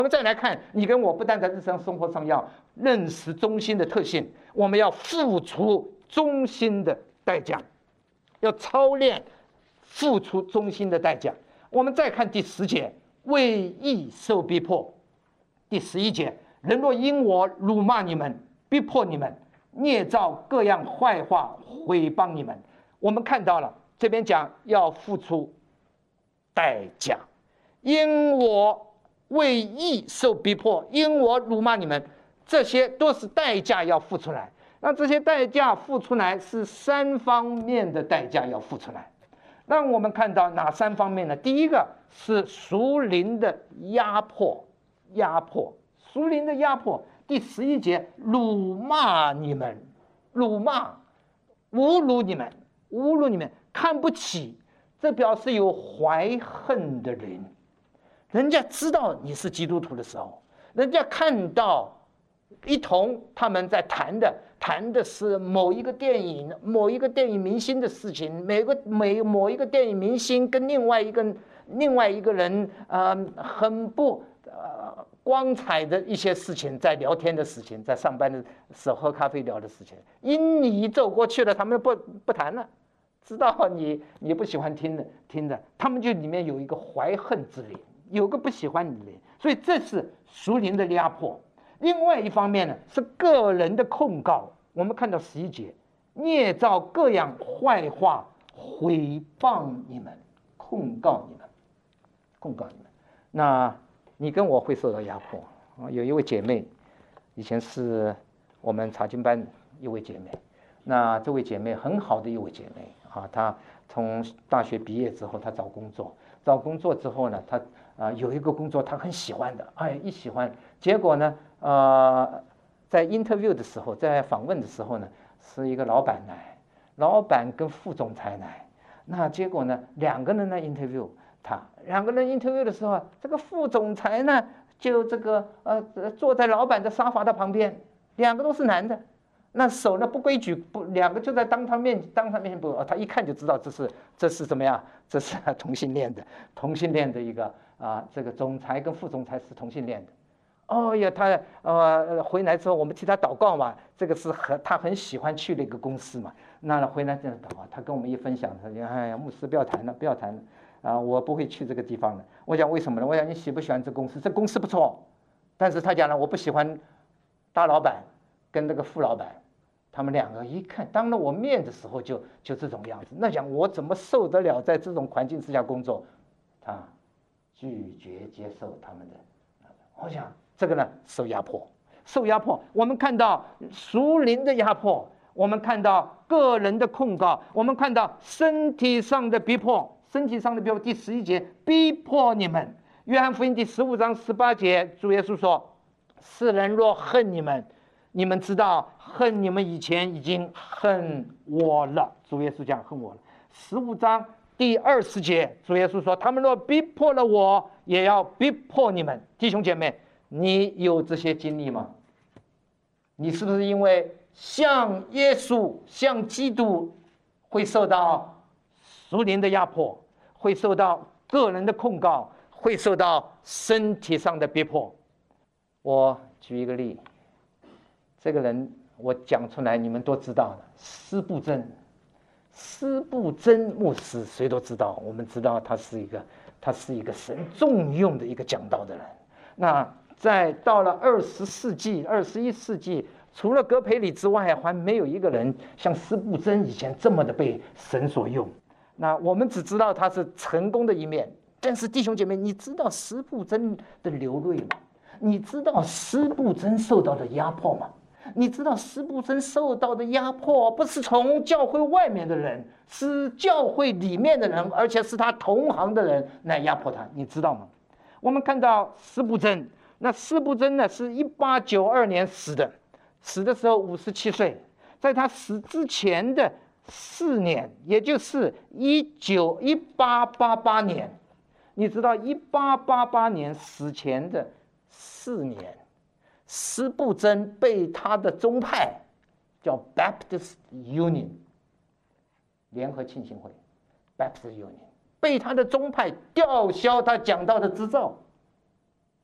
我们再来看，你跟我不但在日常生活上要认识忠心的特性，我们要付出忠心的代价，要操练付出忠心的代价。我们再看第10节，为义受逼迫。第11节，人若因我辱骂你们，逼迫你们，捏造各样坏话毁谤你们。我们看到了这边讲要付出代价，因我为义受逼迫，因我辱骂你们，这些都是代价要付出来。那这些代价付出来是3方面的代价要付出来。让我们看到哪3方面呢？第一个是属灵的压迫，属灵的压迫。第11节，辱骂你们，辱骂、侮辱你们，看不起，这表示有怀恨的人。人家知道你是基督徒的时候，人家看到一同他们在谈的是某一个电影明星的事情，某一个电影明星跟另外一个人很不光彩的一些事情，在聊天的事情，在上班的时候喝咖啡聊的事情，因你走过去了，他们不谈了，知道你不喜欢听的，他们就里面有一个怀恨之灵，有个不喜欢你的人，所以这是属灵的压迫。另外一方面呢，是个人的控告。我们看到11节，捏造各样坏话毁谤你们，控告你们。那你跟我会受到压迫。有一位姐妹，以前是我们查经班一位姐妹，那这位姐妹很好的一位姐妹啊，她从大学毕业之后，她找工作之后呢，她有一个工作她很喜欢的，一喜欢，结果呢在 interview 的时候，在访问的时候呢，是一个老板来，老板跟副总裁来，那结果呢两个人 interview 的时候，这个副总裁呢就坐在老板的沙发的旁边，两个都是男的，那手呢不规矩，两个就在当他面前不，他一看就知道这是怎么样，这是同性恋的一个这个总裁跟副总裁是同性恋的。他回来之后，我们替他祷告嘛，这个是他很喜欢去的一个公司嘛。那回来这样祷告，他跟我们一分享，他说：“哎呀，牧师不要谈了，我不会去这个地方了。”我讲为什么呢？我讲你喜不喜欢这公司？这公司不错，但是他讲了，我不喜欢大老板跟那个副老板，他们两个一看当了我面的时候就这种样子。那讲我怎么受得了在这种环境之下工作？他拒绝接受他们的。我想。这个呢，受压迫。我们看到属灵的压迫，我们看到个人的控告，我们看到身体上的逼迫。第11节，逼迫你们。约翰福音第15章18节，主耶稣说：“世人若恨你们，你们知道恨你们以前已经恨我了。”主耶稣讲恨我了。15章第20节，主耶稣说：“他们若逼迫了我，也要逼迫你们。”弟兄姐妹，你有这些经历吗？你是不是因为像耶稣、像基督，会受到属灵的压迫，会受到个人的控告，会受到身体上的逼迫？我举一个例，这个人我讲出来，你们都知道了，施布真牧师，谁都知道，我们知道他是一个神重用的一个讲道的人。那到了20世纪、21世纪，除了葛培理之外，还没有一个人像施布真以前这么的被神所用。那我们只知道他是成功的一面，但是弟兄姐妹，你知道施布真的流泪吗？你知道施布真受到的压迫吗？你知道施布真受到的压迫不是从教会外面的人，是教会里面的人，而且是他同行的人来压迫他，你知道吗？我们看到施布真。那施布真呢是1892年死的时候57岁，在他死之前的4年，也就是1888年，你知道1888年死前的4年，施布真被他的宗派叫 Baptist Union 联合庆信会 Baptist Union 被他的宗派吊销他讲道的执照。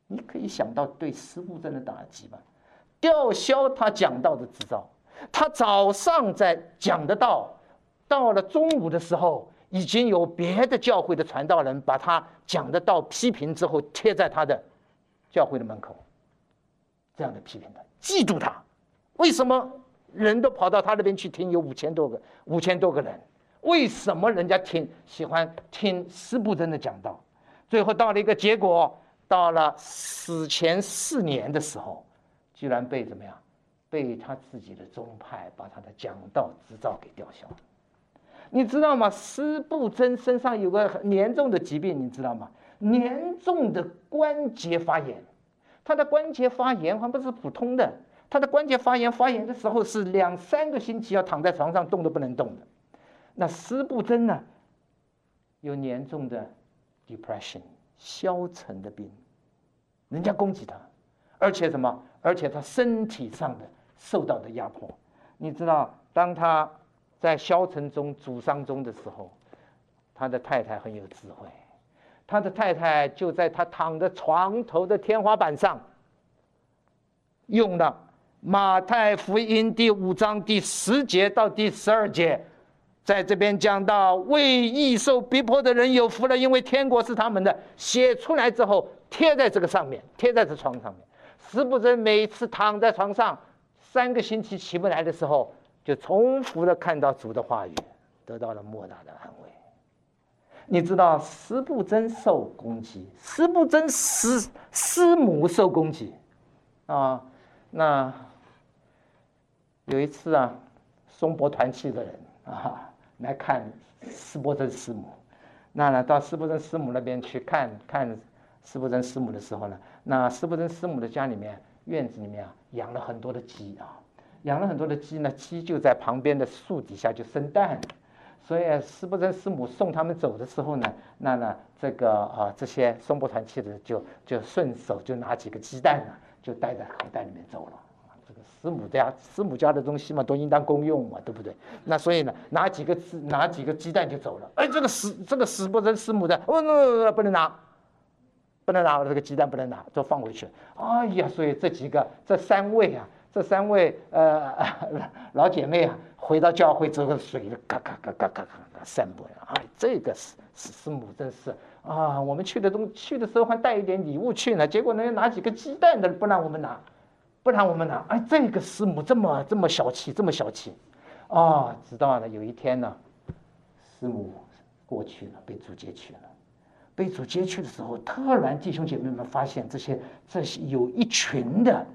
你可以想到对司布真的打击吧？吊销他讲道的执照，他早上在讲的道，到了中午的时候，已经有别的教会的传道人把他讲的道批评之后贴在他的教会的门口，这样的批评他，嫉妒他。为什么人都跑到他那边去听？有5000多个人，为什么人家喜欢听司布真的讲道？最后到了一个结果，到了死前4年的时候，居然被怎么样？被他自己的宗派把他的讲道执照给吊销。你知道吗？司布真身上有个很严重的疾病，你知道吗？严重的关节发炎。他的关节发炎还不是普通的，他的关节发炎的时候是2-3个星期要躺在床上动都不能动的。那司布真呢，有严重的 depression 消沉的病，人家攻击他，而且什么？而且他身体上的受到的压迫。你知道，当他在消沉中、沮丧中的时候，他的太太很有智慧，他的太太就在他躺在床头的天花板上，用了马太福音第5章第10节到第12节，在这边讲到为义受逼迫的人有福了，因为天国是他们的。写出来之后贴在这个上面，贴在这床上面。司布真每次躺在床上3个星期起不来的时候，就重复的看到主的话语，得到了莫大的安慰。你知道司布真受攻击，司布真师母受攻击啊。那有一次啊，松柏团契的人啊来看司布真师母，那呢到司布真师母那边去看司布真师母的时候呢，那司布真师母的家里面院子里面啊养了很多的鸡啊，养了很多的鸡呢，鸡就在旁边的树底下就生蛋。所以司布真师母送他们走的时候呢，那呢这些松柏团契的就顺手就拿几个鸡蛋呢，就带在口袋里面走了。这个师母家的东西嘛，都应当公用嘛，对不对？那所以呢，拿几个鸡蛋就走了。哎，这个司布真师母的，不能拿。不能拿这个鸡蛋，不能拿，都放回去。哎呀，所以这三位老姐妹啊，回到教会之后，水嘎嘎嘎嘎嘎嘎散播了。哎，这个师母真是啊，我们去的时候还带一点礼物去呢，结果呢拿几个鸡蛋的不让我们拿，哎，这个师母这么小气，啊，直到了有一天呢，师母过去了，被主接去了。被主接去的时候，突然弟兄姐妹们发现这些有一群的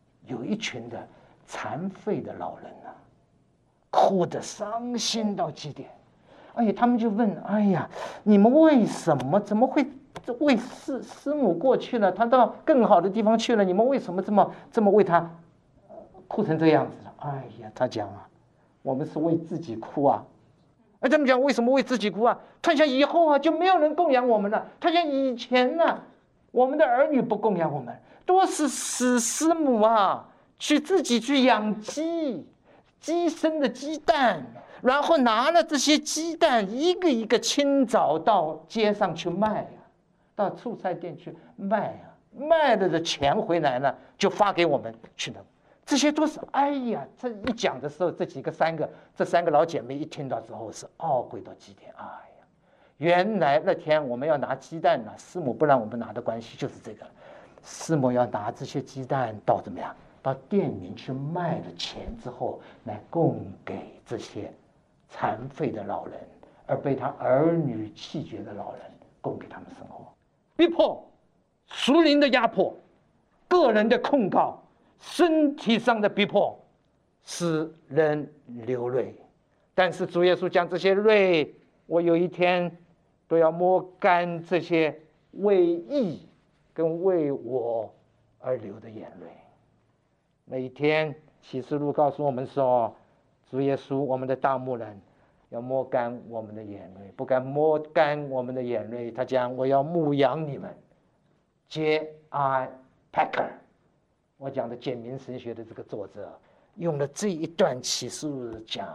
残废的老人啊，哭得伤心到极点。哎，他们就问：哎呀，你们为什么怎么会为师母过去了？他到更好的地方去了，你们为什么这么为他哭成这样子了？哎呀，他讲啊，我们是为自己哭啊。他们讲为什么为自己哭啊？他想以后啊就没有人供养我们了。他想以前呢，我们的儿女不供养我们，都是死师母啊，自己去养鸡生的鸡蛋，然后拿了这些鸡蛋一个一个清早到街上去卖呀，到畜菜店去卖呀，卖了的钱回来呢就发给我们去弄。这些都是，哎呀，这一讲的时候，这3个老姐妹一听到之后是懊悔到极点。哎呀，原来那天我们要拿鸡蛋呢，师母不让我们拿的关系就是这个，师母要拿这些鸡蛋到怎么样，到店里去卖了钱之后，来供给这些残废的老人，而被他儿女弃绝的老人，供给他们生活。逼迫、属灵的压迫、个人的控告。身体上的逼迫使人流泪，但是主耶稣讲这些泪，我有一天都要摸干这些为义跟为我而流的眼泪。那一天启示录告诉我们说，主耶稣我们的大牧人要摸干我们的眼泪，不敢摸干我们的眼泪，他讲我要牧养你们。 J.I. Packer， 我讲的简明神学的这个作者用了这一段启示录讲，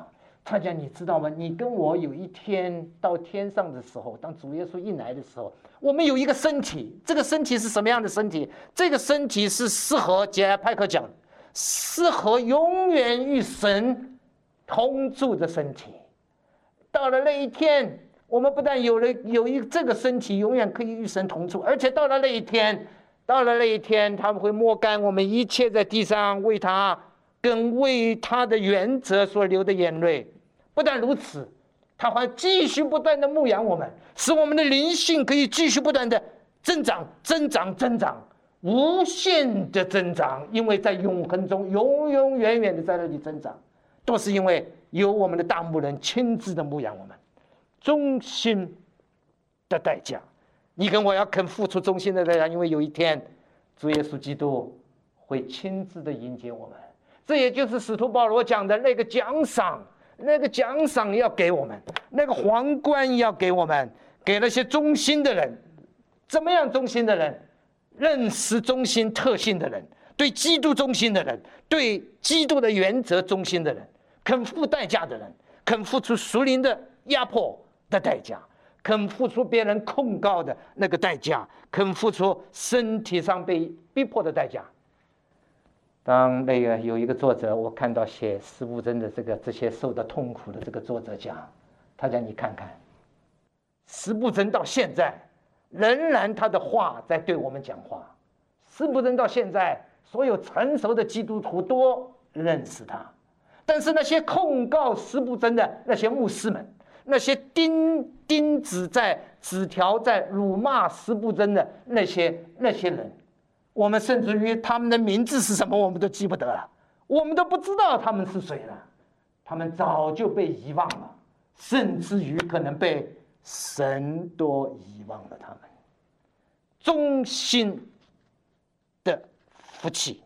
他讲你知道吗？你跟我有一天到天上的时候，当主耶稣一来的时候，我们有一个身体，这个身体是什么样的身体？这个身体是适合杰派克讲，适合永远与神同住的身体。到了那一天，我们不但有这个身体永远可以与神同住，而且到了那一天，他们会抹干我们一切在地上为他跟为他的原则所流的眼泪。不但如此，他还继续不断的牧养我们，使我们的灵性可以继续不断的增长，无限的增长。因为在永恒中永永远远的在那里增长，都是因为有我们的大牧人亲自的牧养我们。忠心的代价，你跟我要肯付出忠心的代价，因为有一天主耶稣基督会亲自的迎接我们。这也就是使徒保罗讲的那个奖赏，要给我们，那个皇冠要给我们，给那些忠心的人。怎么样忠心的人？认识忠心特性的人，对基督忠心的人，对基督的原则忠心的人，肯付代价的人，肯付出属灵的压迫的代价，肯付出别人控告的那个代价，肯付出身体上被逼迫的代价。当那个有一个作者，我看到写司布真的这些受到痛苦的这个作者讲，他讲你看看，司布真到现在仍然他的话在对我们讲话。司布真到现在，所有成熟的基督徒都认识他，但是那些控告司布真的那些牧师们，那些钉子在纸条在辱骂司布真的那些人，我们甚至于他们的名字是什么我们都记不得了，我们都不知道他们是谁了，他们早就被遗忘了，甚至于可能被神都遗忘了他们。忠心的福气，